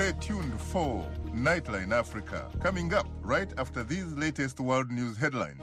Stay tuned for Nightline Africa, coming up right after these latest world news headlines.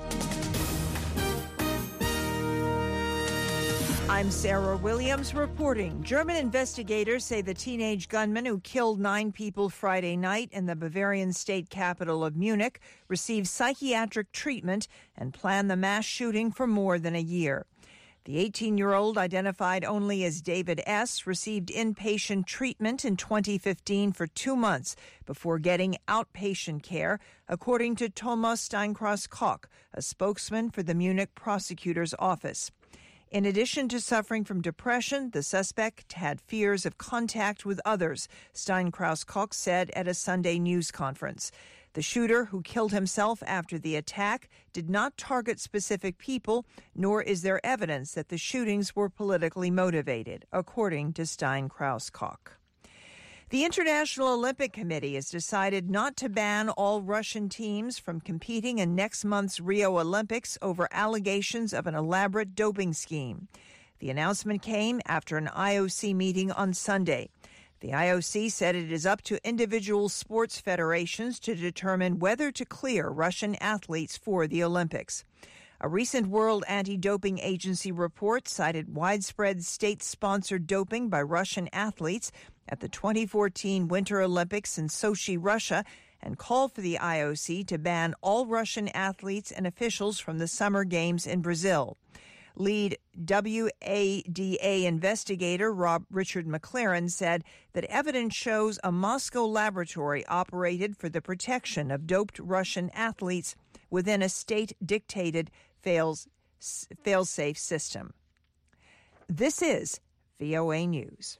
I'm Sarah Williams reporting. German investigators say the teenage gunman who killed 9 people Friday night in the Bavarian state capital of Munich received psychiatric treatment and planned the mass shooting for more than a year. The 18-year-old, identified only as David S., received inpatient treatment in 2015 for 2 months before getting outpatient care, according to Thomas Steinkreis-Koch, a spokesman for the Munich prosecutor's office. In addition to suffering from depression, the suspect had fears of contact with others, Steinkreis-Koch said at a Sunday news conference. The shooter, who killed himself after the attack, did not target specific people, nor is there evidence that the shootings were politically motivated, according to Steinkreis-Koch. The International Olympic Committee has decided not to ban all Russian teams from competing in next month's Rio Olympics over allegations of an elaborate doping scheme. The announcement came after an IOC meeting on Sunday. The IOC said it is up to individual sports federations to determine whether to clear Russian athletes for the Olympics. A recent World Anti-Doping Agency report cited widespread state-sponsored doping by Russian athletes at the 2014 Winter Olympics in Sochi, Russia, and called for the IOC to ban all Russian athletes and officials from the Summer Games in Brazil. Lead WADA investigator Richard McLaren said that evidence shows a Moscow laboratory operated for the protection of doped Russian athletes within a state-dictated fail-safe system. This is VOA News.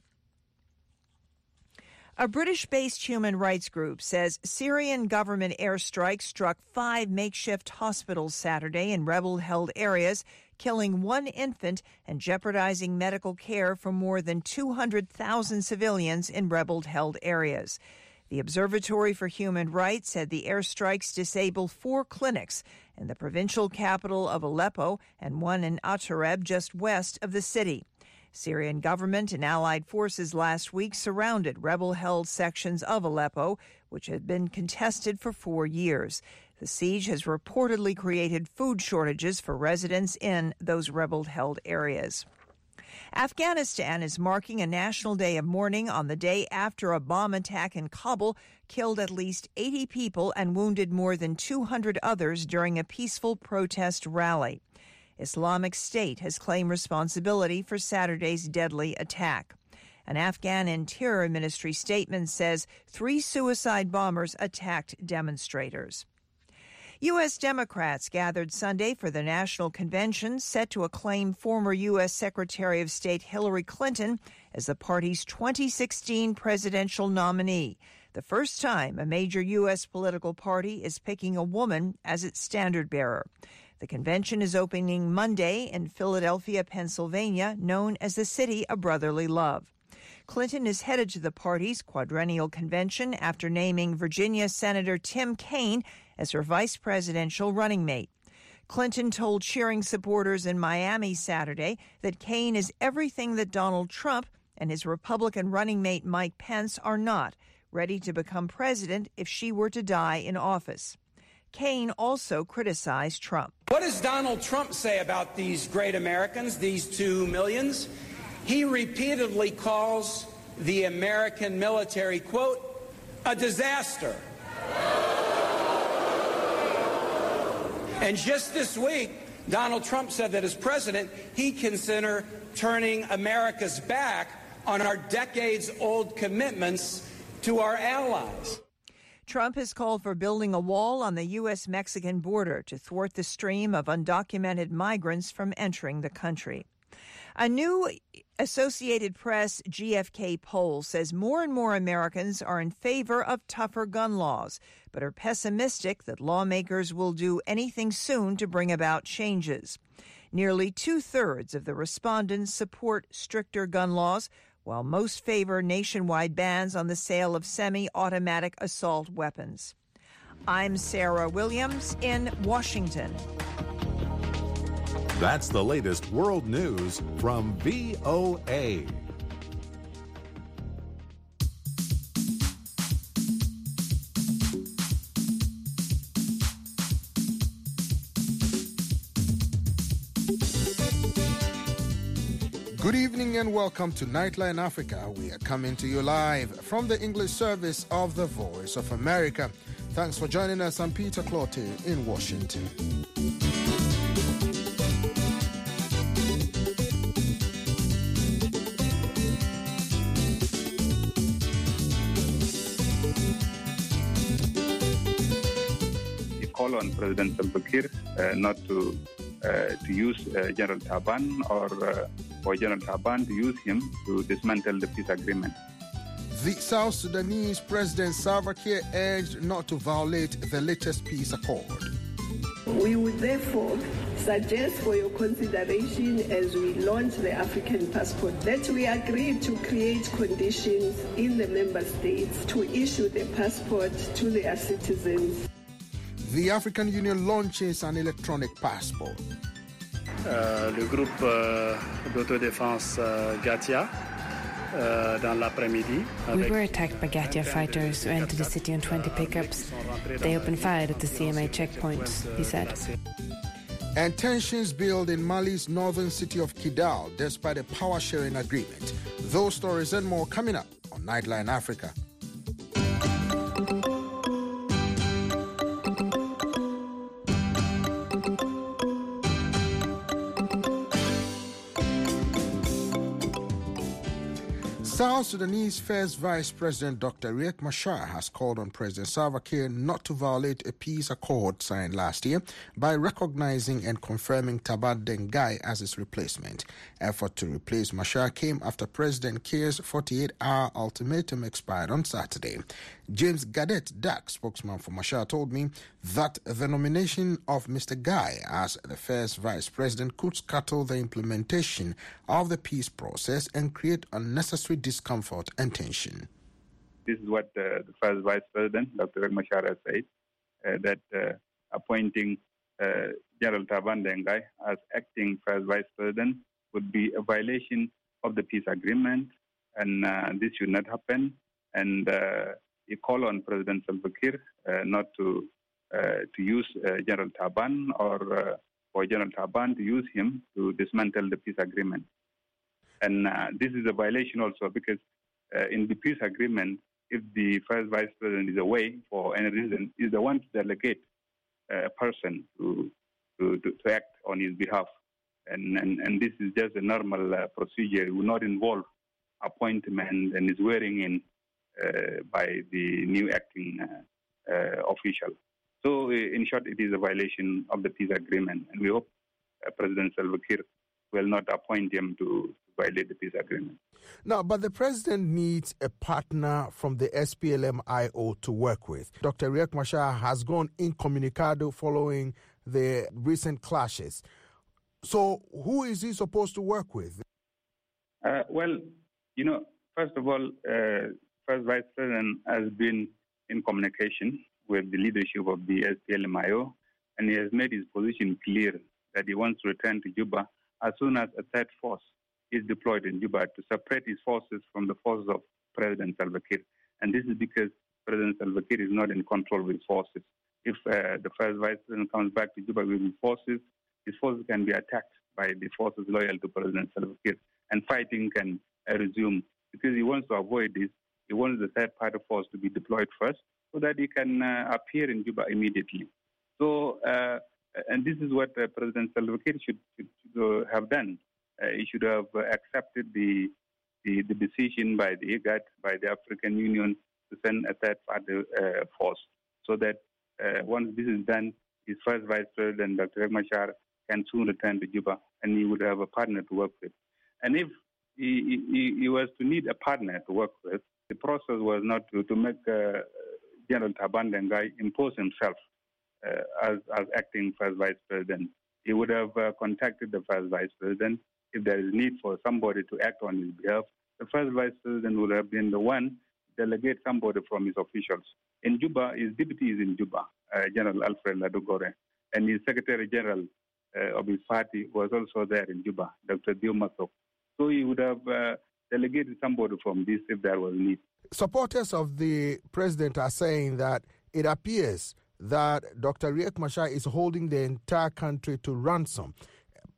A British-based human rights group says Syrian government airstrikes struck 5 makeshift hospitals Saturday in rebel-held areas, killing 1 infant and jeopardizing medical care for more than 200,000 civilians in rebel-held areas. The Observatory for Human Rights said the airstrikes disabled 4 clinics in the provincial capital of Aleppo and 1 in Atareb, just west of the city. Syrian government and allied forces last week surrounded rebel-held sections of Aleppo, which had been contested for 4 years. The siege has reportedly created food shortages for residents in those rebel-held areas. Afghanistan is marking a national day of mourning on the day after a bomb attack in Kabul killed at least 80 people and wounded more than 200 others during a peaceful protest rally. Islamic State has claimed responsibility for Saturday's deadly attack. An Afghan Interior Ministry statement says 3 suicide bombers attacked demonstrators. U.S. Democrats gathered Sunday for the National Convention set to acclaim former U.S. Secretary of State Hillary Clinton as the party's 2016 presidential nominee, the first time a major U.S. political party is picking a woman as its standard-bearer. The convention is opening Monday in Philadelphia, Pennsylvania, known as the City of Brotherly Love. Clinton is headed to the party's quadrennial convention after naming Virginia Senator Tim Kaine as her vice presidential running mate. Clinton told cheering supporters in Miami Saturday that Kaine is everything that Donald Trump and his Republican running mate Mike Pence are not, ready to become president if she were to die in office. Kaine also criticized Trump. What does Donald Trump say about these great Americans, these 2 millions? He repeatedly calls the American military, quote, a disaster. And just this week, Donald Trump said that as president, he'd consider turning America's back on our decades-old commitments to our allies. Trump has called for building a wall on the U.S.-Mexican border to thwart the stream of undocumented migrants from entering the country. A new Associated Press GFK poll says more and more Americans are in favor of tougher gun laws, but are pessimistic that lawmakers will do anything soon to bring about changes. Nearly 2/3 of the respondents support stricter gun laws, while most favor nationwide bans on the sale of semi-automatic assault weapons. I'm Sarah Williams in Washington. That's the latest world news from VOA. Good evening and welcome to Nightline Africa. We are coming to you live from the English service of the Voice of America. Thanks for joining us. I'm Peter Clottey in Washington. We call on President Salva Kiir not to use General Taban or for General Taban to use him to dismantle the peace agreement. The South Sudanese President Salva Kiir urged not to violate the latest peace accord. We would therefore suggest for your consideration as we launch the African passport that we agree to create conditions in the member states to issue the passport to their citizens. The African Union launches an electronic passport. Le groupe d'autodéfense Gatia dans l'après-midi. We were attacked by Gatia fighters who entered the city on 20 pickups. They opened fire at the CMA checkpoints, he said. And tensions build in Mali's northern city of Kidal despite a power-sharing agreement. Those stories and more coming up on Nightline Africa. South Sudanese First Vice President Dr. Riek Machar has called on President Salva Kiir not to violate a peace accord signed last year by recognizing and confirming Taban Dengai as his replacement. Effort to replace Machar came after President Kiir's 48-hour ultimatum expired on Saturday. James Gadet Dak, spokesman for Machar, told me that the nomination of Mr. Guy as the first vice president could scuttle the implementation of the peace process and create unnecessary discomfort and tension. This is what the first vice president, Dr. Riek Machar, has said, that appointing General Taban Dengai as acting first vice president would be a violation of the peace agreement, and this should not happen. And he called on President Salva Kiir not to use General Taban or for General Taban to use him to dismantle the peace agreement. And this is a violation also because in the peace agreement, if the first vice president is away for any reason, is the one to delegate a person to act on his behalf. And this is just a normal procedure. It will not involve appointment and is swearing in by the new acting official. So, in short, it is a violation of the peace agreement, and we hope President Salva Kiir will not appoint him to violate the peace agreement. No, but the president needs a partner from the SPLM-IO to work with. Dr. Riek Machar has gone incommunicado following the recent clashes. So, who is he supposed to work with? Well, first of all, First Vice President has been in communication with the leadership of the SPLM-IO, and he has made his position clear that he wants to return to Juba as soon as a third force is deployed in Juba to separate his forces from the forces of President Salva Kiir. And this is because President Salva Kiir is not in control with his forces. If the First Vice President comes back to Juba with his forces can be attacked by the forces loyal to President Salva Kiir, and fighting can resume. Because he wants to avoid this, he wants the third party force to be deployed first so that he can appear in Juba immediately. So, and this is what President Salva Kiir should have done. He should have accepted the decision by the IGAD, by the African Union, to send a third party force, so that once this is done, his first vice president, Dr. Riek Machar, can soon return to Juba, and he would have a partner to work with. And if he was to need a partner to work with, the process was not to make General Taban Dengai impose himself as acting first vice president. He would have contacted the first vice president. If there is need for somebody to act on his behalf, the first vice president would have been the one to delegate somebody from his officials. In Juba, his deputy is in Juba, General Alfred Ladugore, and his secretary general of his party was also there in Juba, Dr. Dio Matok. So he would have delegated somebody from this if there was need. Supporters of the president are saying that it appears that Dr. Riek Machar is holding the entire country to ransom.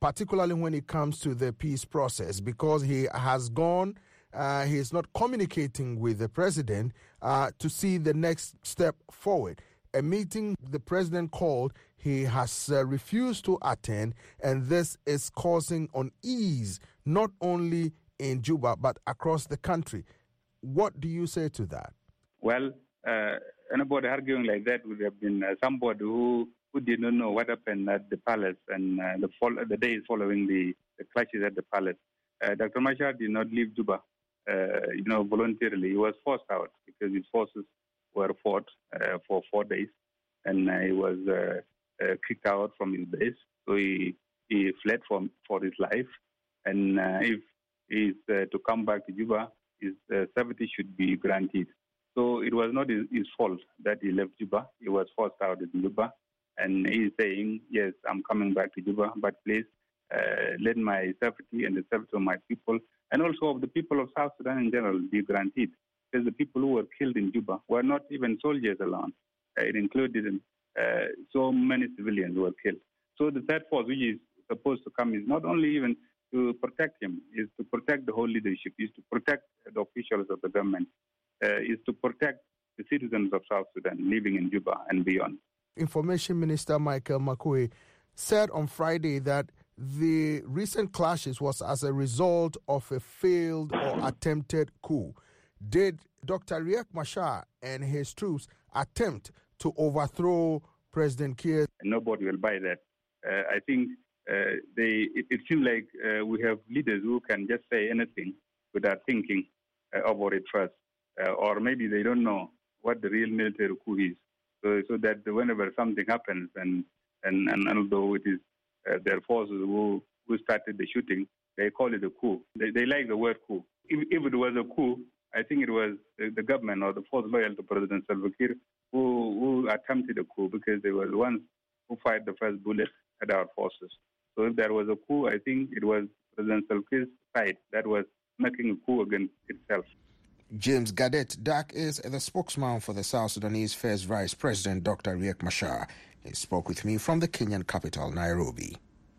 particularly when it comes to the peace process, because he has gone, he is not communicating with the president to see the next step forward. A meeting the president called, he has refused to attend, and this is causing unease, not only in Juba, but across the country. What do you say to that? Well, anybody arguing like that would have been somebody who did not know what happened at the palace and the days following the clashes at the palace. Dr. Machar did not leave Juba, voluntarily. He was forced out because his forces were fought for 4 days, and he was kicked out from his base. So he fled for his life, and if he's to come back to Juba, his safety should be granted. So it was not his fault that he left Juba. He was forced out of Juba, and he's saying, yes, I'm coming back to Juba, but please let my safety and the safety of my people, and also of the people of South Sudan in general, be granted. Because the people who were killed in Juba were not even soldiers alone. It included so many civilians who were killed. So the third force, which is supposed to come, is not only even to protect him, is to protect the whole leadership, is to protect the officials of the government, is to protect the citizens of South Sudan living in Juba and beyond. Information Minister Michael Makuei said on Friday that the recent clashes was as a result of a failed or attempted coup. Did Dr. Riek Machar and his troops attempt to overthrow President Kiir? Nobody will buy that. I think it seems like we have leaders who can just say anything without thinking about it first. Or maybe they don't know what the real military coup is. So that whenever something happens, and although it is their forces who started the shooting, they call it a coup. They like the word coup. If it was a coup, I think it was the government or the force loyal to President Salva Kiir who attempted a coup, because they were the ones who fired the first bullet at our forces. So if there was a coup, I think it was President Salva Kiir's side that was making a coup against itself. James Gadet Dak is the spokesman for the South Sudanese First Vice President, Dr. Riek Machar. He spoke with me from the Kenyan capital, Nairobi.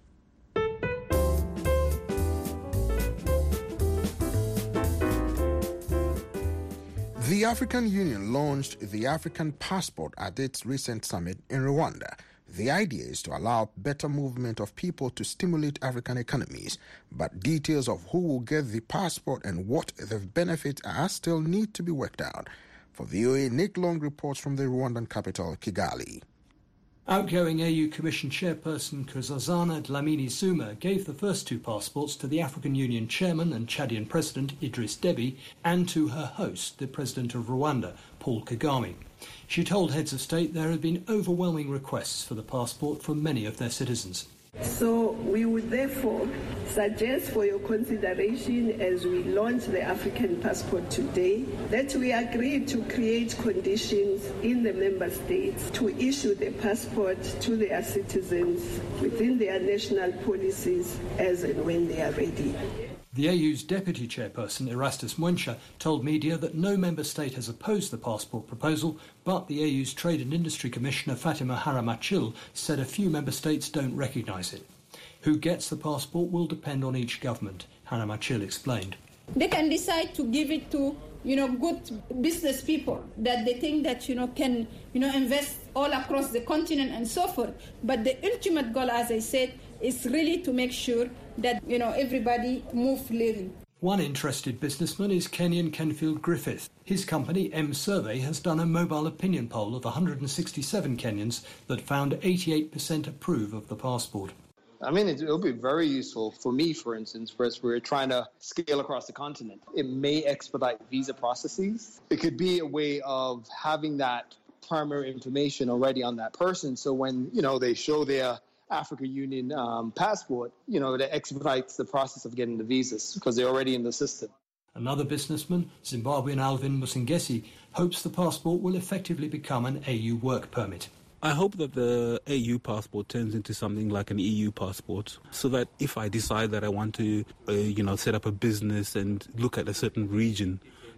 The African Union launched the African Passport at its recent summit in Rwanda. The idea is to allow better movement of people to stimulate African economies, but details of who will get the passport and what the benefits are still need to be worked out. For VOA, Nick Long reports from the Rwandan capital, Kigali. Outgoing AU Commission Chairperson Nkosazana Dlamini Zuma gave the first two passports to the African Union Chairman and Chadian President Idris Deby and to her host, the President of Rwanda, Paul Kagame. She told heads of state there had been overwhelming requests for the passport from many of their citizens. So we would therefore suggest for your consideration as we launch the African Passport today that we agree to create conditions in the member states to issue the passport to their citizens within their national policies as and when they are ready. The AU's deputy chairperson, Erastus Mwencha, told media that no member state has opposed the passport proposal, but the AU's Trade and Industry Commissioner Fatima Haramachil said a few member states don't recognise it. Who gets the passport will depend on each government, Haramachil explained. They can decide to give it to, good business people that they think that, can, invest all across the continent and so forth. But the ultimate goal, as I said, is really to make sure that, everybody move freely. One interested businessman is Kenyan Kenfield Griffith. His company, M Survey, has done a mobile opinion poll of 167 Kenyans that found 88% approve of the passport. I mean, it'll be very useful for me, for instance, whereas we're trying to scale across the continent. It may expedite visa processes. It could be a way of having that primary information already on that person. So when, they show their African Union passport, that expedites the process of getting the visas because they're already in the system. Another businessman, Zimbabwean Alvin Musingesi, hopes the passport will effectively become an AU work permit. I hope that the AU passport turns into something like an EU passport, so that if I decide that I want to, set up a business and look at a certain region,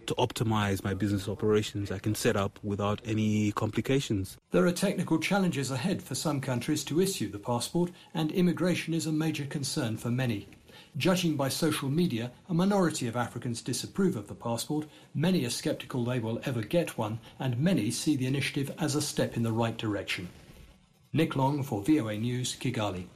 to optimize my business operations I can set up without any complications. There are technical challenges ahead for some countries to issue the passport, and immigration is a major concern for many. Judging by social media, a minority of Africans disapprove of the passport, many are sceptical they will ever get one, and many see the initiative as a step in the right direction. Nick Long for VOA News, Kigali.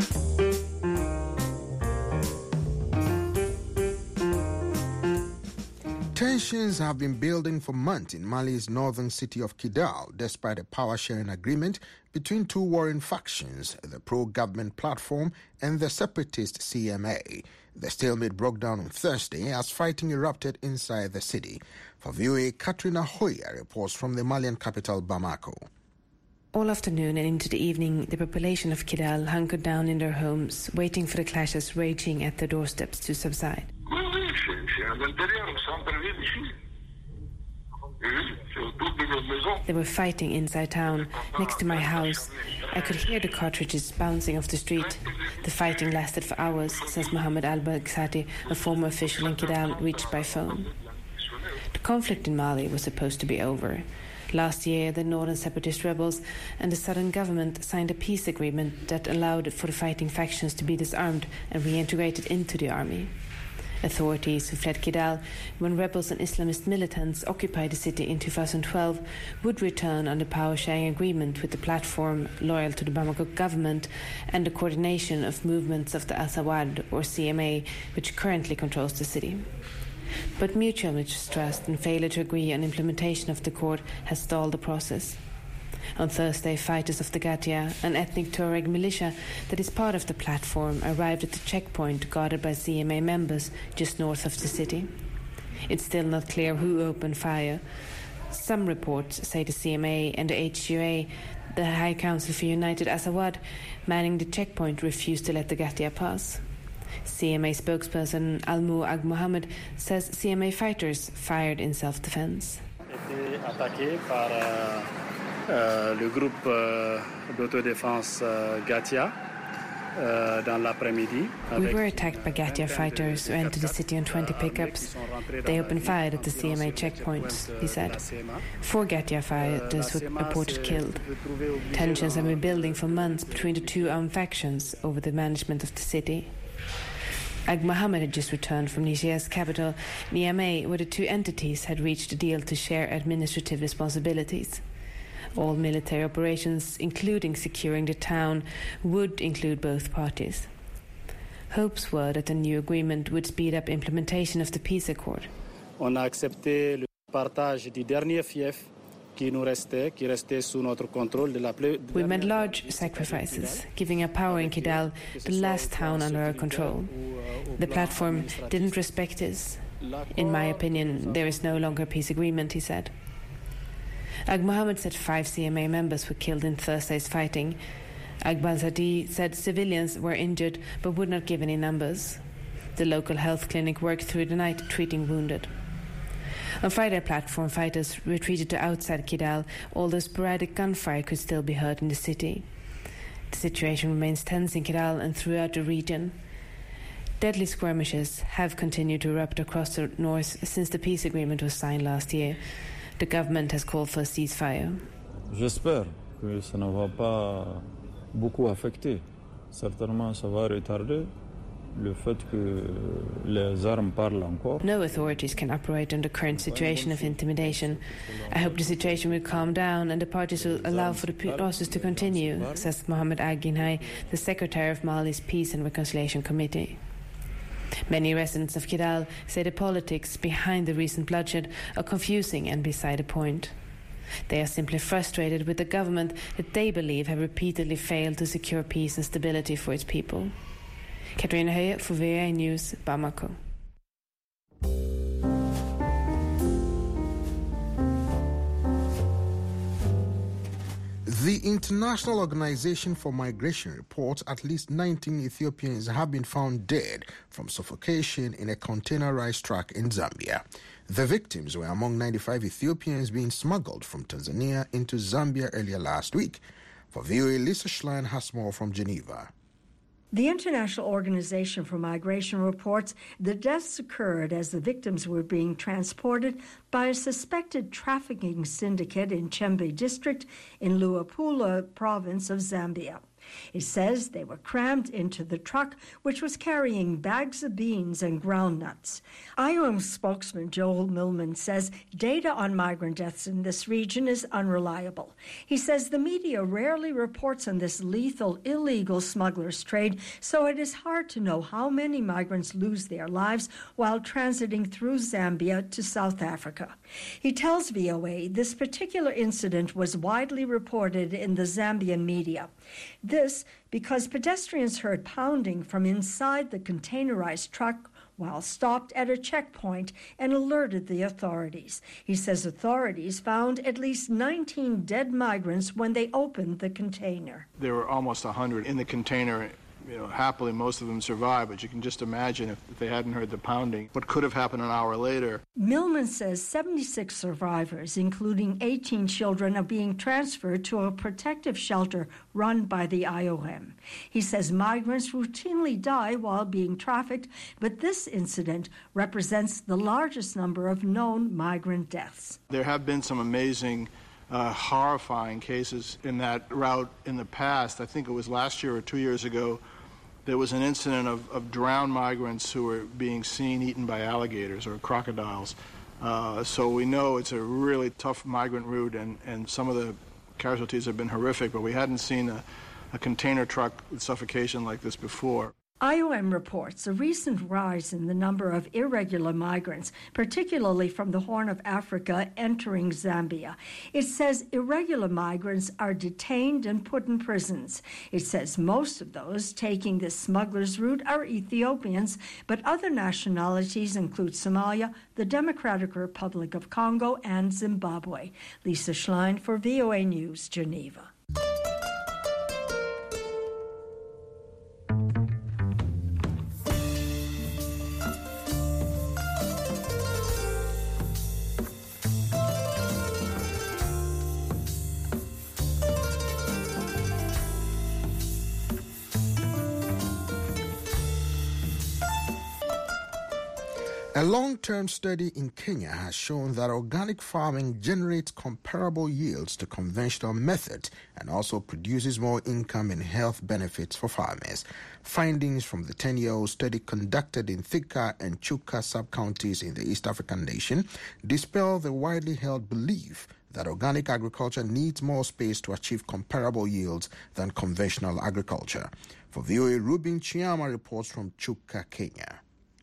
Tensions have been building for months in Mali's northern city of Kidal, despite a power-sharing agreement between two warring factions, the pro-government platform and the separatist CMA. The stalemate broke down on Thursday as fighting erupted inside the city. For VOA, Katrina Hoya reports from the Malian capital, Bamako. All afternoon and into the evening, the population of Kidal hunkered down in their homes, waiting for the clashes raging at their doorsteps to subside. They were fighting inside town, next to my house. I could hear the cartridges bouncing off the street. The fighting lasted for hours, says Mohamed Al-Bagsati, a former official in Kidal, reached by phone. The conflict in Mali was supposed to be over. Last year, the northern separatist rebels and the southern government signed a peace agreement that allowed for the fighting factions to be disarmed and reintegrated into the army. Authorities who fled Kidal when rebels and Islamist militants occupied the city in 2012 would return on the power-sharing agreement with the platform loyal to the Bamako government and the coordination of movements of the Al-Sawad or CMA, which currently controls the city. But mutual mistrust and failure to agree on implementation of the accord has stalled the process. On Thursday, fighters of the Gatia, an ethnic Tuareg militia that is part of the platform, arrived at the checkpoint guarded by CMA members just north of the city. It's still not clear who opened fire. Some reports say the CMA and the HUA, the High Council for United Azawad, manning the checkpoint, refused to let the Gatia pass. CMA spokesperson Almu Ag Mohamed says CMA fighters fired in self-defense. Le groupe d'autodéfense Gatia dans l'après-midi. We were attacked by Gatia fighters who entered the city on 20 pickups. They opened fire at the CMA checkpoints, he said. 4 Gatia fighters were reported killed. Tensions have been building for months between the two armed factions over the management of the city. Ag Mohamed had just returned from Niger's capital, Niamey, where the two entities had reached a deal to share administrative responsibilities. All military operations, including securing the town, would include both parties. Hopes were that the new agreement would speed up implementation of the peace accord. On a accepté le partage du dernier fief qui nous restait, qui restait sous notre contrôle de la We made large sacrifices, giving up power in Kidal, the last town under our control. The platform didn't respect this. In my opinion, there is no longer a peace agreement, he said. Ag Mohamed said 5 CMA members were killed in Thursday's fighting. Ag Balzadi said civilians were injured but would not give any numbers. The local health clinic worked through the night treating wounded. On Friday, platform fighters retreated to outside Kidal, although sporadic gunfire could still be heard in the city. The situation remains tense in Kidal and throughout the region. Deadly skirmishes have continued to erupt across the north since the peace agreement was signed last year. The government has called for a ceasefire. J'espère que ça ne va pas beaucoup affecter. Certainement, ça va retarder le fait que les armes parlent encore. No authorities can operate under the current situation of intimidation. I hope the situation will calm down and the parties will allow for the process to continue, says Mohamed Aginhai, the secretary of Mali's Peace and Reconciliation Committee. Many residents of Kidal say the politics behind the recent bloodshed are confusing and beside the point. They are simply frustrated with the government that they believe have repeatedly failed to secure peace and stability for its people. Katrina Hoya for VOA News, Bamako. The International Organization for Migration reports at least 19 Ethiopians have been found dead from suffocation in a containerized truck in Zambia. The victims were among 95 Ethiopians being smuggled from Tanzania into Zambia earlier last week. For VOA, Lisa Schlein has more from Geneva. The International Organization for Migration reports the deaths occurred as the victims were being transported by a suspected trafficking syndicate in Chembe district in Luapula province of Zambia. It says they were crammed into the truck, which was carrying bags of beans and groundnuts. IOM spokesman Joel Millman says data on migrant deaths in this region is unreliable. He says the media rarely reports on this lethal, illegal smugglers' trade, so it is hard to know how many migrants lose their lives while transiting through Zambia to South Africa. He tells VOA this particular incident was widely reported in the Zambian media. This because pedestrians heard pounding from inside the containerized truck while stopped at a checkpoint and alerted the authorities. He says authorities found at least 19 dead migrants when they opened the container. There were almost 100 in the container. Happily, most of them survived, but you can just imagine if they hadn't heard the pounding, what could have happened an hour later. Millman says 76 survivors, including 18 children, are being transferred to a protective shelter run by the IOM. He says migrants routinely die while being trafficked, but this incident represents the largest number of known migrant deaths. There have been some amazing horrifying cases in that route in the past. I think it was last year or 2 years ago, there was an incident of drowned migrants who were being seen eaten by alligators or crocodiles. So we know it's a really tough migrant route, and some of the casualties have been horrific, but we hadn't seen a container truck with suffocation like this before. IOM reports a recent rise in the number of irregular migrants, particularly from the Horn of Africa, entering Zambia. It says irregular migrants are detained and put in prisons. It says most of those taking this smuggler's route are Ethiopians, but other nationalities include Somalia, the Democratic Republic of Congo, and Zimbabwe. Lisa Schlein for VOA News, Geneva. A long-term study in Kenya has shown that organic farming generates comparable yields to conventional method and also produces more income and health benefits for farmers. Findings from the 10-year-old study conducted in Thika and Chuka sub-counties in the East African nation dispel the widely held belief that organic agriculture needs more space to achieve comparable yields than conventional agriculture. For VOA, Rubin Chiama reports from Chuka, Kenya.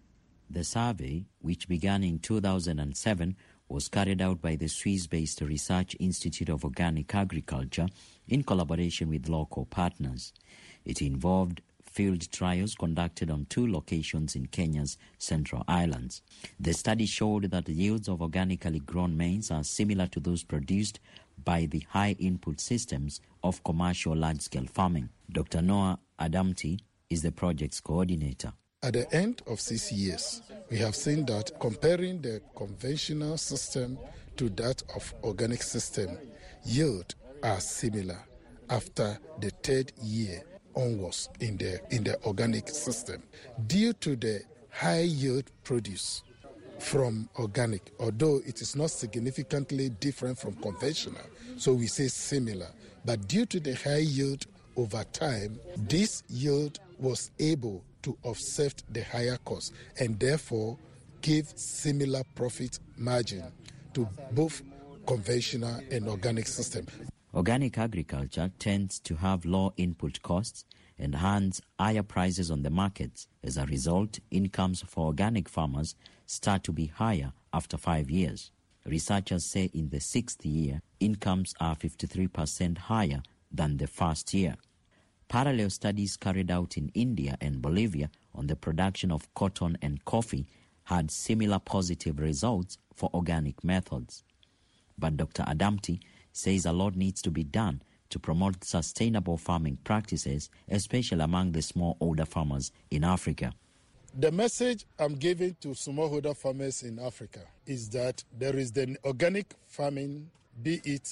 The survey, which began in 2007, was carried out by the Swiss-based Research Institute of Organic Agriculture in collaboration with local partners. It involved field trials conducted on 2 locations in Kenya's Central Islands. The study showed that the yields of organically grown maize are similar to those produced by the high-input systems of commercial large-scale farming. Dr. Noah Adamti is the project's coordinator. At the end of 6 years, we have seen that comparing the conventional system to that of organic system, yield are similar after the 3rd year onwards in the organic system. Due to the high yield produce from organic, although it is not significantly different from conventional, so we say similar, but due to the high yield over time, this yield was able to offset the higher cost and therefore give similar profit margin to both conventional and organic system. Organic agriculture tends to have low input costs and earns higher prices on the markets. As a result, incomes for organic farmers start to be higher after 5 years. Researchers say in the 6th year, incomes are 53% higher than the first year. Parallel studies carried out in India and Bolivia on the production of cotton and coffee had similar positive results for organic methods. But Dr. Adamti says a lot needs to be done to promote sustainable farming practices, especially among the smallholder farmers in Africa. The message I'm giving to smallholder farmers in Africa is that there is the organic farming, be it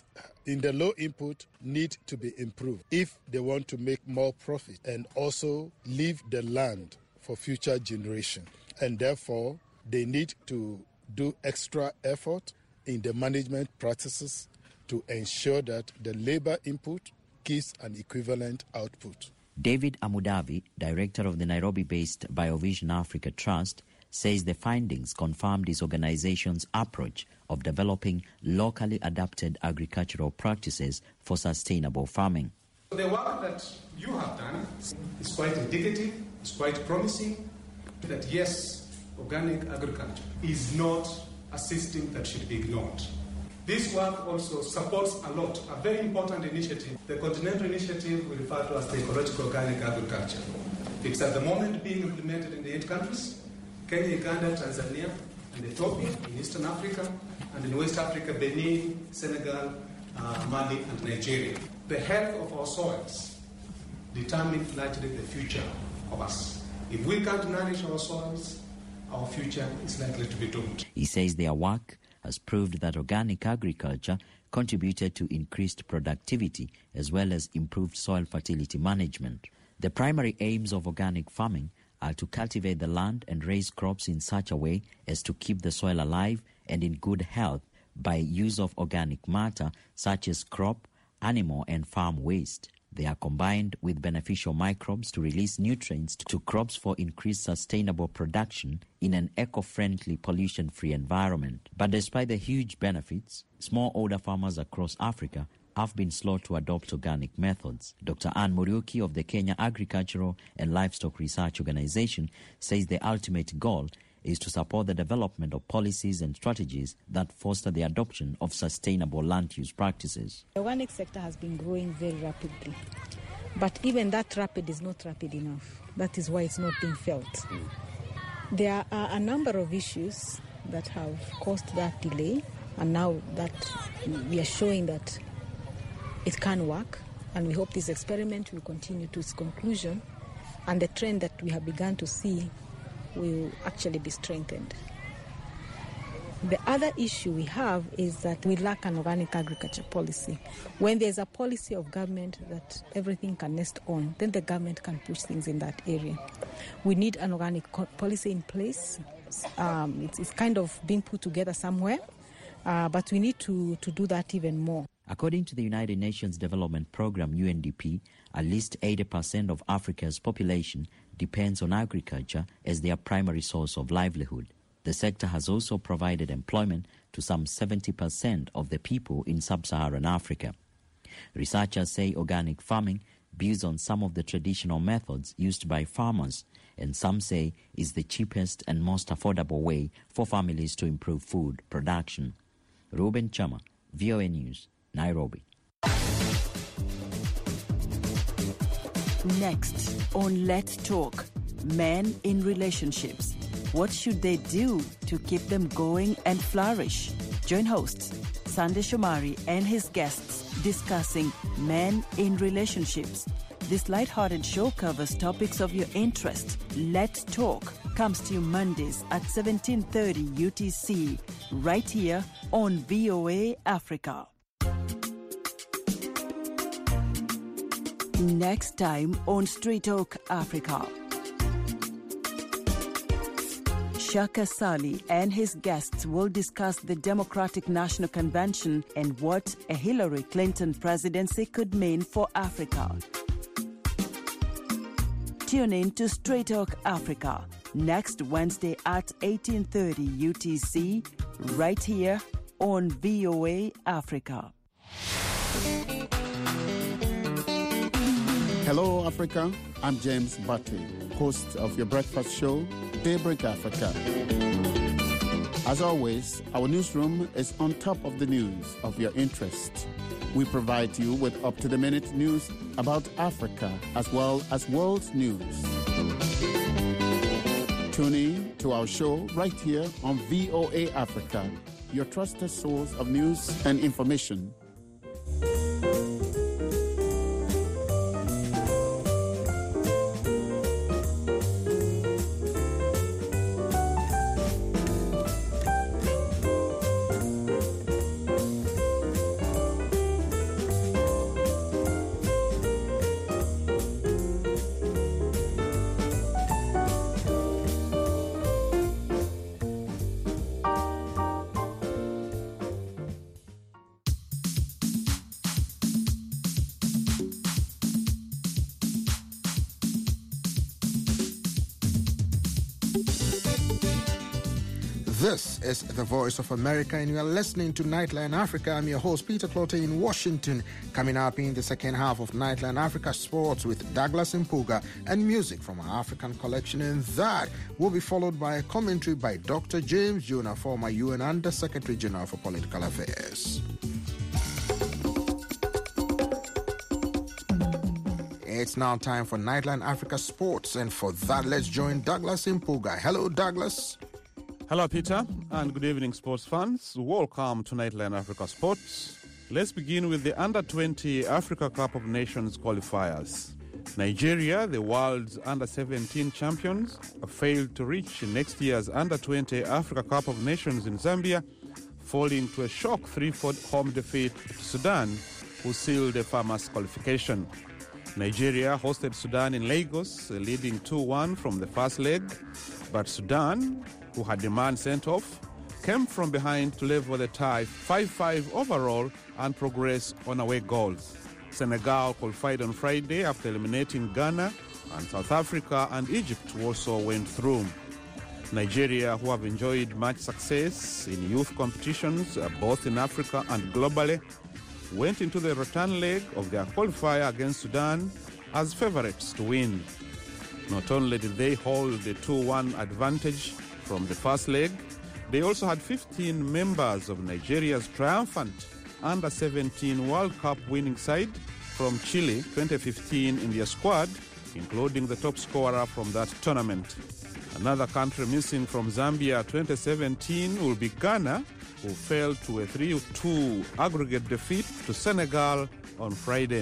in the low input need to be improved if they want to make more profit and also leave the land for future generations. And therefore, they need to do extra effort in the management practices to ensure that the labor input gives an equivalent output. David Amudavi, director of the Nairobi-based BioVision Africa Trust, says the findings confirmed his organization's approach of developing locally adapted agricultural practices for sustainable farming. The work that you have done is quite indicative, it's quite promising, that yes, organic agriculture is not a system that should be ignored. This work also supports a lot, a very important initiative. The Continental Initiative we refer to as the Ecological Organic Agriculture. It's at the moment being implemented in the 8 countries, Kenya, Uganda, Tanzania, and Ethiopia, in Eastern Africa, and in West Africa, Benin, Senegal, Mali, and Nigeria. The health of our soils determines largely the future of us. If we can't nourish our soils, our future is likely to be doomed. He says their work has proved that organic agriculture contributed to increased productivity as well as improved soil fertility management. The primary aims of organic farming are to cultivate the land and raise crops in such a way as to keep the soil alive and in good health by use of organic matter such as crop, animal and farm waste. They are combined with beneficial microbes to release nutrients to crops for increased sustainable production in an eco-friendly, pollution-free environment. But despite the huge benefits, smallholder farmers across Africa have been slow to adopt organic methods. Dr. Anne Muriuki of the Kenya Agricultural and Livestock Research Organization says the ultimate goal is to support the development of policies and strategies that foster the adoption of sustainable land use practices. The organic sector has been growing very rapidly, but even that rapid is not rapid enough. That is why it's not being felt. There are a number of issues that have caused that delay, and now that we are showing that it can work, and we hope this experiment will continue to its conclusion, and the trend that we have begun to see will actually be strengthened. The other issue we have is that we lack an organic agriculture policy. When there's a policy of government that everything can nest on, then the government can push things in that area. We need an organic policy in place. It's kind of being put together somewhere, but we need to do that even more. According to the United Nations Development Programme, UNDP, at least 80% of Africa's population depends on agriculture as their primary source of livelihood. The sector has also provided employment to some 70% of the people in sub-Saharan Africa. Researchers say organic farming builds on some of the traditional methods used by farmers, and some say is the cheapest and most affordable way for families to improve food production. Ruben Chama, VOA News, Nairobi. Next on Let's Talk, men in relationships. What should they do to keep them going and flourish? Join hosts Sande Shomari and his guests discussing men in relationships. This light-hearted show covers topics of your interest. Let's Talk comes to you Mondays at 17:30 UTC, right here on VOA Africa. Next time on Street Talk Africa. Shaka Sali and his guests will discuss the Democratic National Convention and what a Hillary Clinton presidency could mean for Africa. Tune in to Straight Talk Africa next Wednesday at 18:30 UTC, right here on VOA Africa. Hello, Africa. I'm James Butley, host of your breakfast show, Daybreak Africa. As always, our newsroom is on top of the news of your interest. We provide you with up-to-the-minute news about Africa as well as world news. Tune in to our show right here on VOA Africa, your trusted source of news and information. This is the Voice of America, and you are listening to Nightline Africa. I'm your host, Peter Clote in Washington. Coming up in the second half of Nightline Africa Sports with Douglas Mpuga and music from our African collection. And that will be followed by a commentary by Dr. James Jonah, former UN Under-Secretary General for Political Affairs. It's now time for Nightline Africa Sports, and for that, let's join Douglas Mpuga. Hello, Douglas. Hello, Peter, and good evening, sports fans. Welcome to Nightline Africa Sports. Let's begin with the Under-20 Africa Cup of Nations qualifiers. Nigeria, the world's Under-17 champions, failed to reach next year's Under-20 Africa Cup of Nations in Zambia, falling to a shock 3-4 home defeat to Sudan, who sealed a famous qualification. Nigeria hosted Sudan in Lagos, leading 2-1 from the first leg, but Sudan, who had the man sent off, came from behind to level the tie 5-5 overall and progress on away goals. Senegal qualified on Friday after eliminating Ghana, and South Africa and Egypt also went through. Nigeria, who have enjoyed much success in youth competitions both in Africa and globally, went into the return leg of their qualifier against Sudan as favorites to win. Not only did they hold the 2-1 advantage from the first leg, they also had 15 members of Nigeria's triumphant Under-17 World Cup winning side from Chile 2015 in their squad, including the top scorer from that tournament. Another country missing from Zambia 2017 will be Ghana, who fell to a 3-2 aggregate defeat to Senegal on Friday.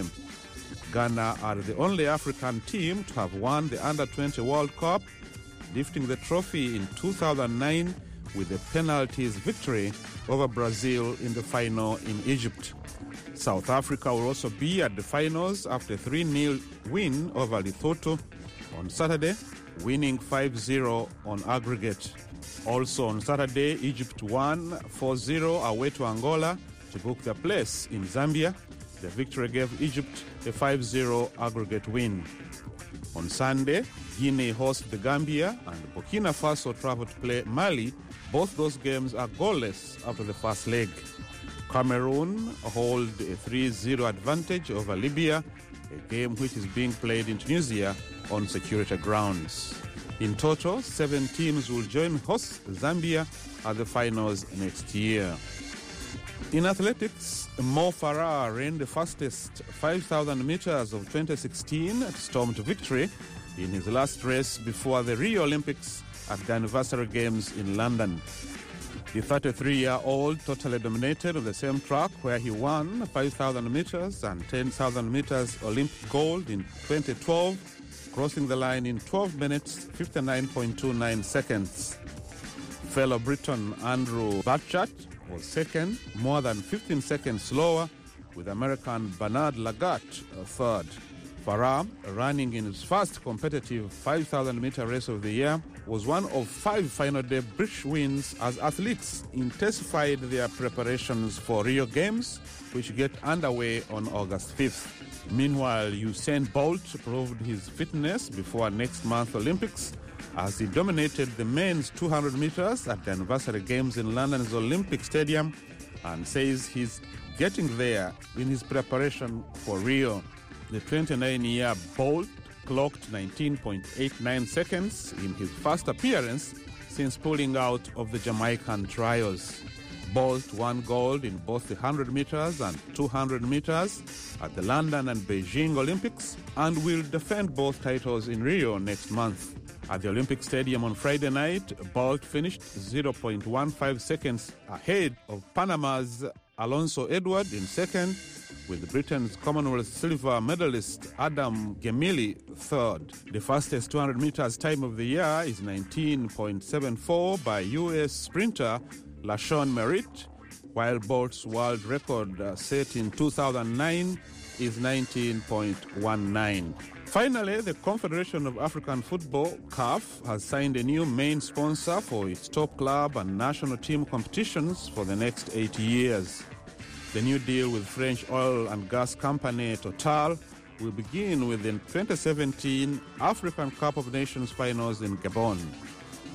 Ghana are the only African team to have won the Under-20 World Cup, lifting the trophy in 2009 with a penalties victory over Brazil in the final in Egypt. South Africa will also be at the finals after a 3-0 win over Lesotho on Saturday, winning 5-0 on aggregate. Also on Saturday, Egypt won 4-0 away to Angola to book their place in Zambia. The victory gave Egypt a 5-0 aggregate win. On Sunday, Guinea host the Gambia and Burkina Faso travel to play Mali. Both those games are goalless after the first leg. Cameroon hold a 3-0 advantage over Libya, a game which is being played in Tunisia on security grounds. In total, 7 teams will join host Zambia at the finals next year. In athletics, Mo Farah ran the fastest 5,000 meters of 2016 to storm to victory in his last race before the Rio Olympics at the anniversary games in London. The 33-year-old totally dominated on the same track where he won 5,000 meters and 10,000 meters Olympic gold in 2012, crossing the line in 12 minutes, 59.29 seconds. Fellow Briton Andrew Barchat was second, more than 15 seconds slower, with American Bernard Lagat third. Farah, running in his first competitive 5,000-meter race of the year, was one of 5 final day British wins as athletes intensified their preparations for Rio Games, which get underway on August 5th. Meanwhile, Usain Bolt proved his fitness before next month's Olympics as he dominated the men's 200 meters at the anniversary games in London's Olympic Stadium and says he's getting there in his preparation for Rio. The 29-year Bolt clocked 19.89 seconds in his first appearance since pulling out of the Jamaican trials. Bolt won gold in both the 100 meters and 200 meters at the London and Beijing Olympics and will defend both titles in Rio next month. At the Olympic Stadium on Friday night, Bolt finished 0.15 seconds ahead of Panama's Alonso Edward in second, with Britain's Commonwealth silver medalist Adam Gemili third. The fastest 200 meters time of the year is 19.74 by U.S. sprinter LaShawn Merritt, while Bolt's world record set in 2009 is 19.19. Finally, the Confederation of African Football, CAF, has signed a new main sponsor for its top club and national team competitions for the next 8 years. The new deal with French oil and gas company Total will begin with the 2017 African Cup of Nations finals in Gabon.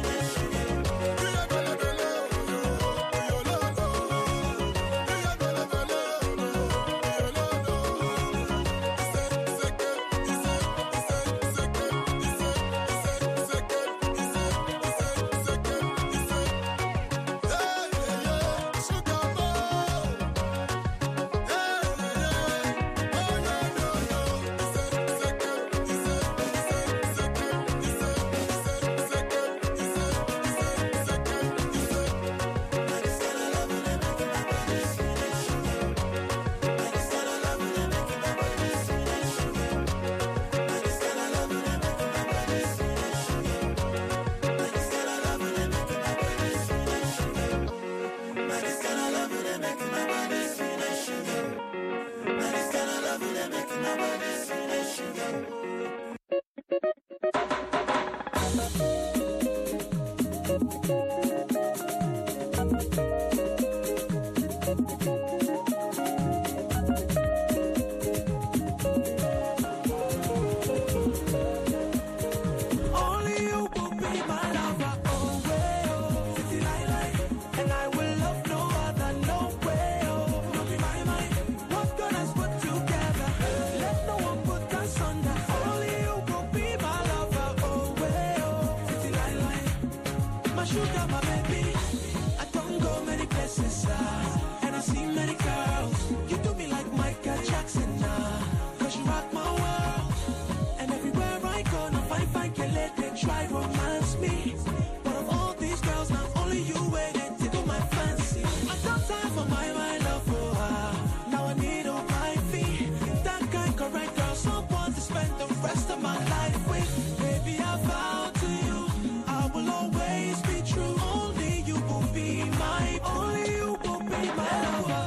love my baby. I don't go many places, and I see many girls. You do me like Michael Jackson, cause you rock my world. And everywhere I go, now fine, can let them try romance me. But of all these girls, now only you waiting to do my fancy. I don't time for my love for her. Now I need on my feet. That kind correct girl, someone to spend the rest of my life with. Baby, I vow to you, I will always be true. Only you will be my, only you will be my lover.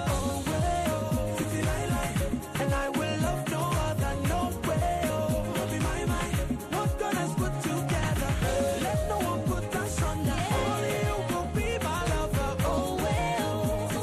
And I will love no other, no way. You'll be my mind. What God has put together, let no one put us under. Only you will be my lover. Oh well.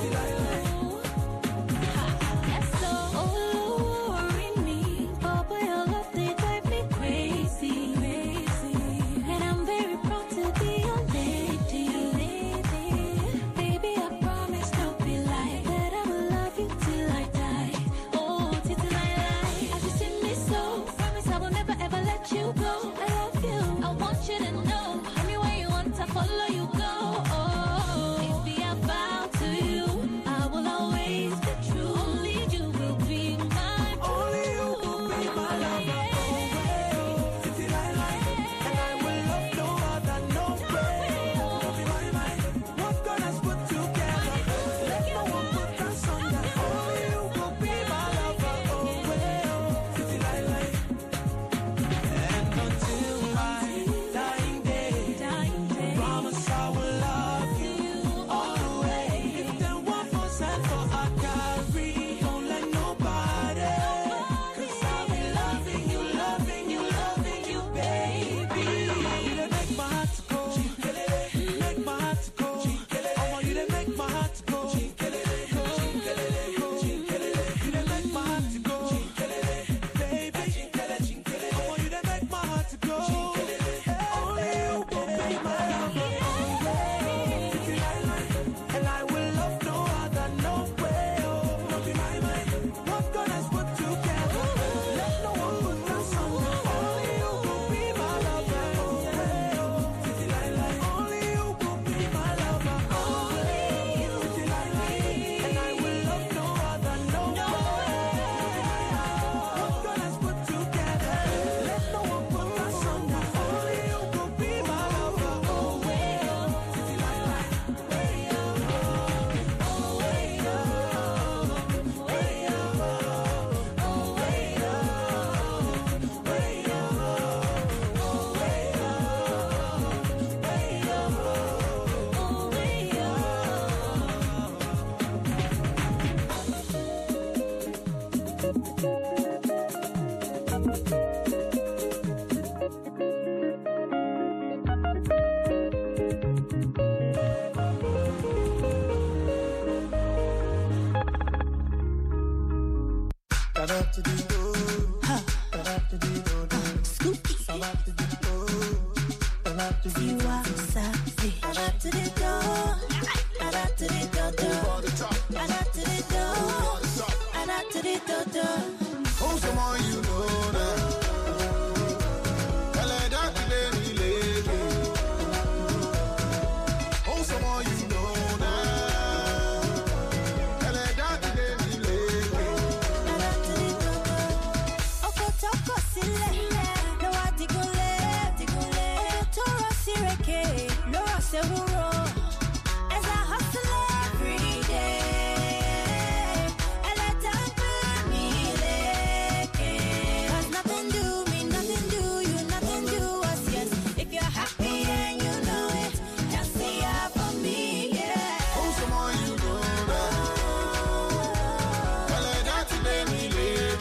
That's so alluring me. Papa, your love, they drive me crazy. And I'm very proud to be your lady. Baby, I promise don't be like that. I will love you till I die. Oh, till I lie. As you see me so, promise I will never ever let you go. I love you, I want you to know. Anywhere you want, I follow you go. Oh, baby, I vow to you, I will always be true. Only you will be my boo. Only you will be my lover. Oh well. Till I lie. And I will love no other, no way. You'll be my mind. What God has put together, let no one put us under. Only you will be my lover. Oh well. Till I lie. And until my dying day, promise I will love you all the way. If there one for send for a carry, don't let nobody. Cause I'll be loving you, baby. You done make my heart to go, make my heart to go. Mama, you done make my heart to go, you done make my heart to go, baby. Mama, you done make my heart to go. Only you will be my lover. And I will love no other, no way. You'll be my mind. What God has put together, let no one put us under. Only you will be my lover. Only you will be my lover. And I will love no other, no way. What God has put together, let no one put us under. Only you will be my lover. Oh, someone you know now. Well, I don't really lady. Oh, someone you know now. Well, I don't really lady. Okotoko sile, no atigule. Okotoro sireke, no asewuro. As I hustle every day, and I don't pay me leke. 'Cause nothing do me, nothing do you, nothing do us, yes. If you're happy and you know it, just say yeah for me, yeah. Oh, someone you know now. Well, I don't really lady.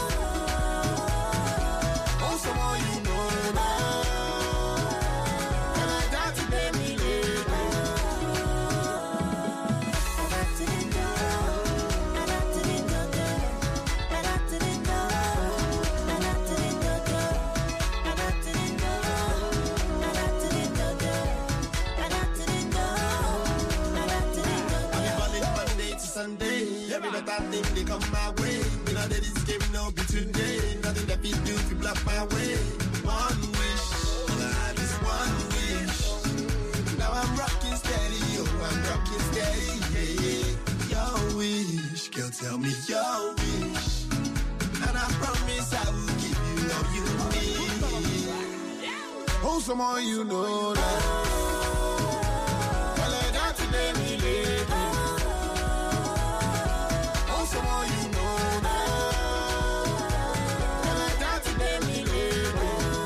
Oh, someone you know now. Well, I don't really lady. Sunday, every night I think they come my way. You know that this game no be today. Nothing that we do to block my way. One wish, all I have is one wish. Now I'm rocking someone you know that. Well, I got to name me later. Oh, someone you know that. Well, I got to name me later.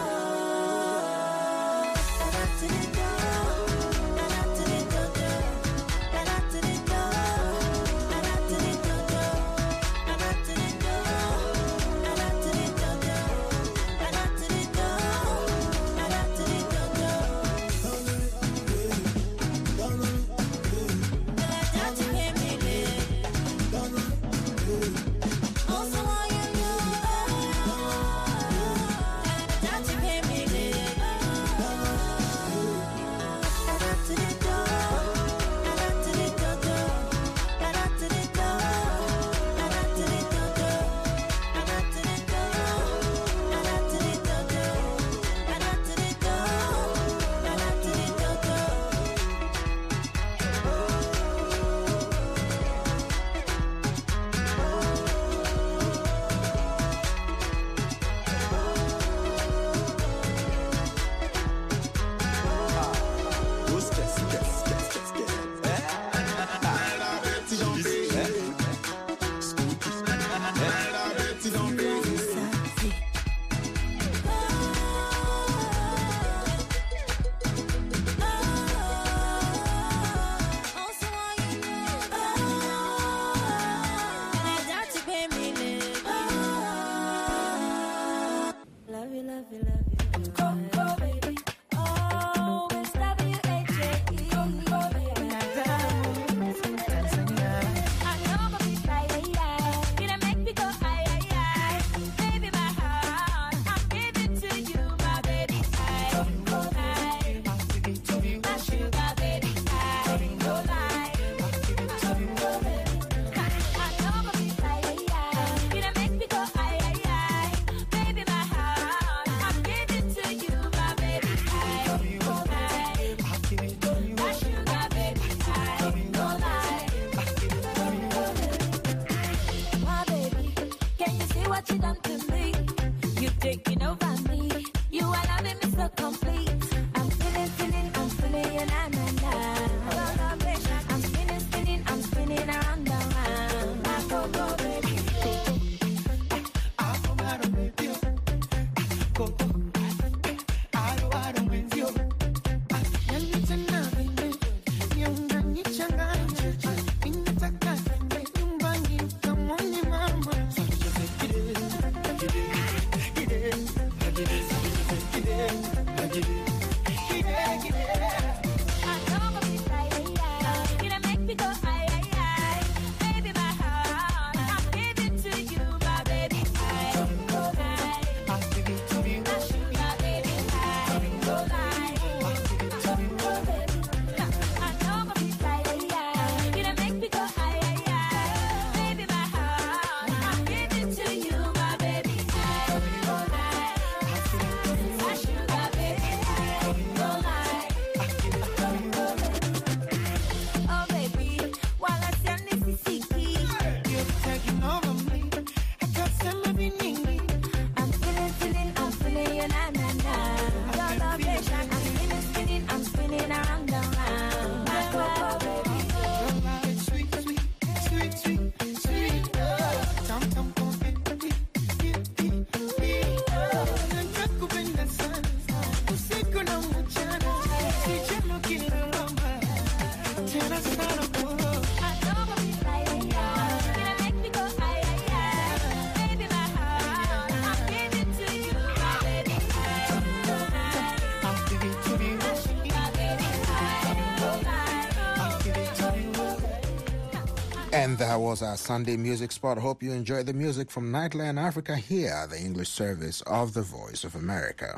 And that was our Sunday music spot. Hope you enjoyed the music from Nightland Africa here, the English service of the Voice of America.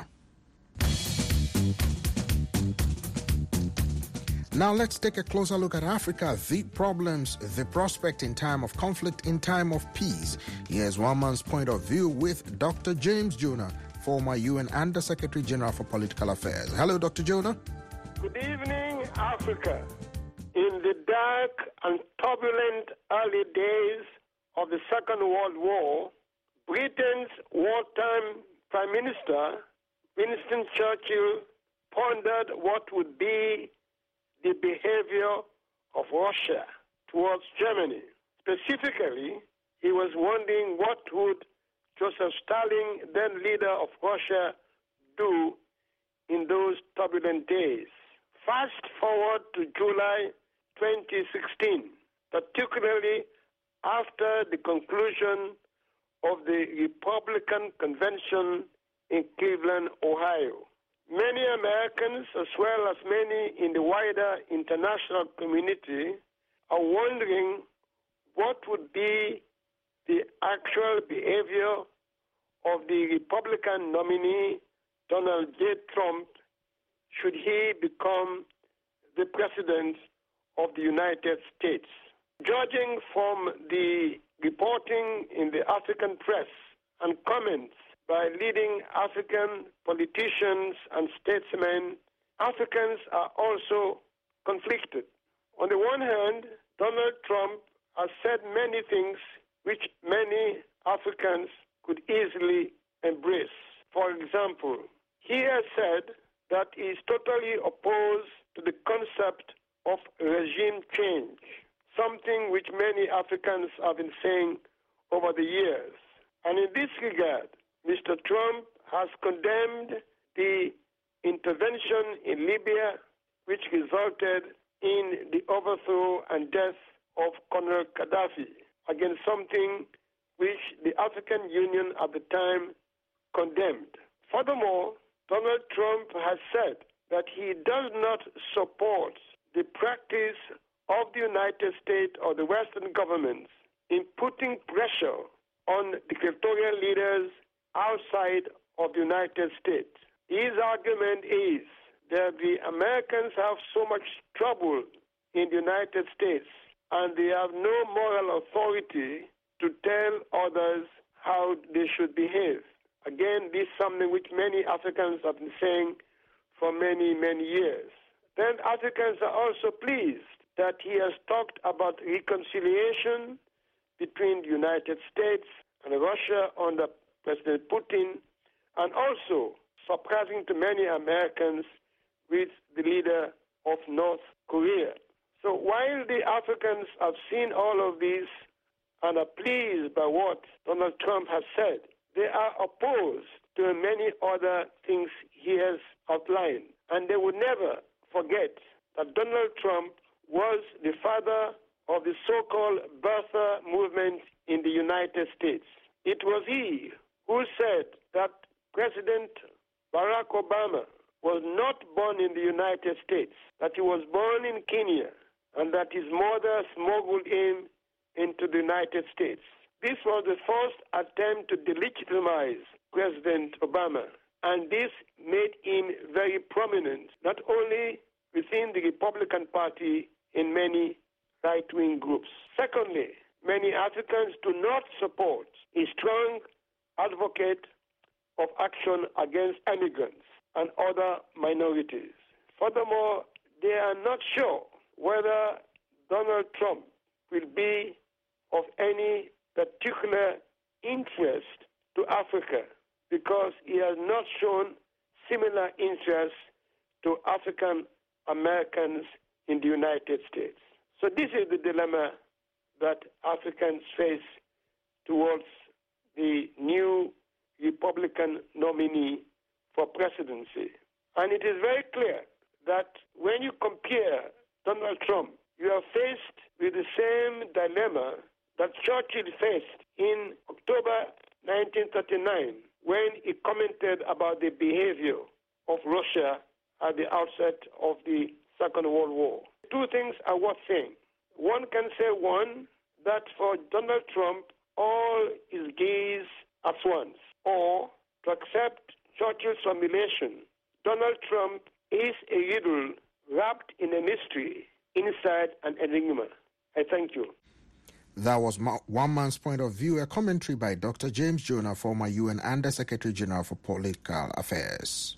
Now let's take a closer look at Africa, the problems, the prospect in time of conflict, in time of peace. Here's one man's point of view with Dr. James Jonah, former UN Under Secretary General for Political Affairs. Hello, Dr. Jonah. Good evening, Africa. In the dark and turbulent early days of the Second World War, Britain's wartime Prime Minister, Winston Churchill, pondered what would be the behavior of Russia towards Germany. Specifically, he was wondering what would Joseph Stalin, then leader of Russia, do in those turbulent days. Fast forward to July 2016, particularly after the conclusion of the Republican Convention in Cleveland, Ohio. Many Americans, as well as many in the wider international community, are wondering what would be the actual behavior of the Republican nominee, Donald J. Trump, should he become the president of the United States. Judging from the reporting in the African press and comments by leading African politicians and statesmen, Africans are also conflicted. On the one hand, Donald Trump has said many things which many Africans could easily embrace. For example, he has said that he is totally opposed to the concept of regime change, something which many Africans have been saying over the years. And in this regard, Mr. Trump has condemned the intervention in Libya, which resulted in the overthrow and death of Colonel Gaddafi, against something which the African Union at the time condemned. Furthermore, Donald Trump has said that he does not support the practice of the United States or the Western governments in putting pressure on dictatorial leaders outside of the United States. His argument is that the Americans have so much trouble in the United States and they have no moral authority to tell others how they should behave. Again, this is something which many Africans have been saying for many, many years. Then Africans are also pleased that he has talked about reconciliation between the United States and Russia under President Putin, and also, surprising to many Americans, with the leader of North Korea. So while the Africans have seen all of this and are pleased by what Donald Trump has said, they are opposed to many other things he has outlined. And they would never forget that Donald Trump was the father of the so-called birther movement in the United States. It was he who said that President Barack Obama was not born in the United States, that he was born in Kenya, and that his mother smuggled him into the United States. This was the first attempt to delegitimize President Obama, and this made him very prominent, not only within the Republican Party, in many right-wing groups. Secondly, many Africans do not support a strong advocate of action against immigrants and other minorities. Furthermore, they are not sure whether Donald Trump will be of any particular interest to Africa, because he has not shown similar interest to African Americans in the United States. So this is the dilemma that Africans face towards the new Republican nominee for presidency. And it is very clear that when you compare Donald Trump, you are faced with the same dilemma that Churchill faced in October 1939 when he commented about the behavior of Russia at the outset of the Second World War. Two things are worth saying. One can say, that for Donald Trump, all is gaze at once. Or, to accept Churchill's formulation, Donald Trump is a riddle wrapped in a mystery inside an enigma. I thank you. That was one man's point of view, a commentary by Dr. James Jonah, former UN Under Secretary General for Political Affairs.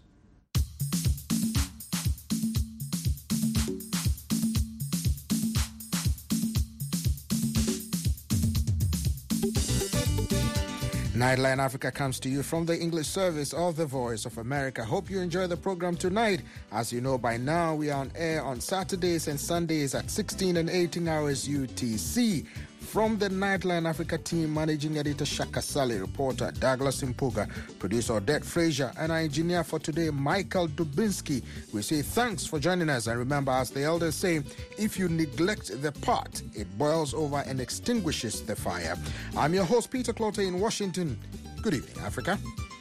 Nightline Africa comes to you from the English service of the Voice of America. Hope you enjoy the program tonight. As you know by now, we are on air on Saturdays and Sundays at 16 and 18 hours UTC. From the Nightline Africa team, Managing Editor Shaka Sally, reporter Douglas Impuga, producer Odette Frazier, and our engineer for today, Michael Dubinsky. We say thanks for joining us. And remember, as the elders say, if you neglect the pot, it boils over and extinguishes the fire. I'm your host, Peter Clotter in Washington. Good evening, Africa.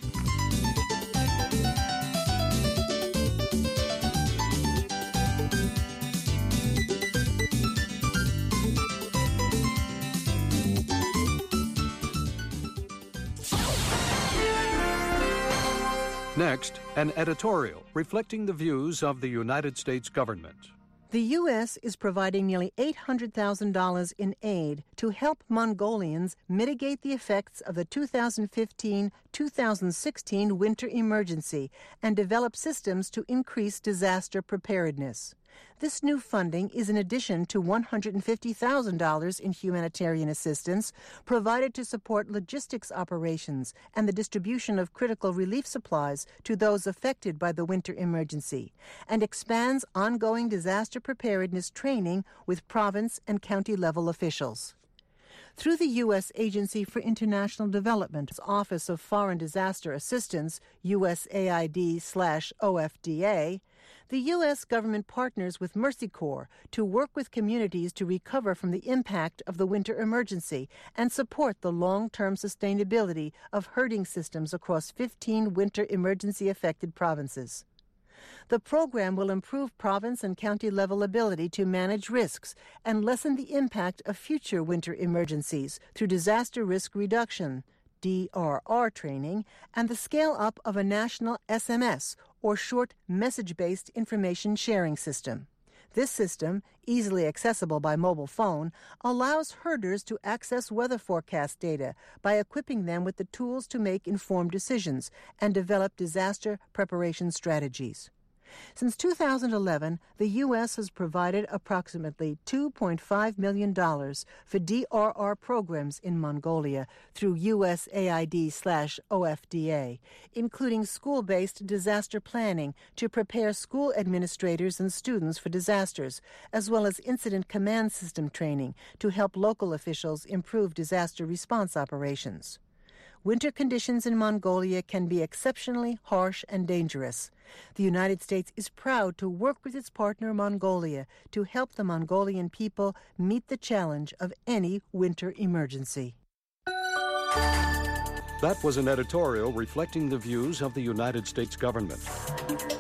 Next, an editorial reflecting the views of the United States government. The U.S. is providing nearly $800,000 in aid to help Mongolians mitigate the effects of the 2015-2016 winter emergency and develop systems to increase disaster preparedness. This new funding is in addition to $150,000 in humanitarian assistance provided to support logistics operations and the distribution of critical relief supplies to those affected by the winter emergency, and expands ongoing disaster preparedness training with province and county level officials. Through the U.S. Agency for International Development's Office of Foreign Disaster Assistance, USAID/OFDA, the U.S. government partners with Mercy Corps to work with communities to recover from the impact of the winter emergency and support the long-term sustainability of herding systems across 15 winter emergency-affected provinces. The program will improve province and county level ability to manage risks and lessen the impact of future winter emergencies through disaster risk reduction, DRR training, and the scale-up of a national SMS, or short message-based information sharing system. This system, easily accessible by mobile phone, allows herders to access weather forecast data by equipping them with the tools to make informed decisions and develop disaster preparation strategies. Since 2011, the U.S. has provided approximately $2.5 million for DRR programs in Mongolia through USAID/OFDA, including school-based disaster planning to prepare school administrators and students for disasters, as well as incident command system training to help local officials improve disaster response operations. Winter conditions in Mongolia can be exceptionally harsh and dangerous. The United States is proud to work with its partner Mongolia to help the Mongolian people meet the challenge of any winter emergency. That was an editorial reflecting the views of the United States government.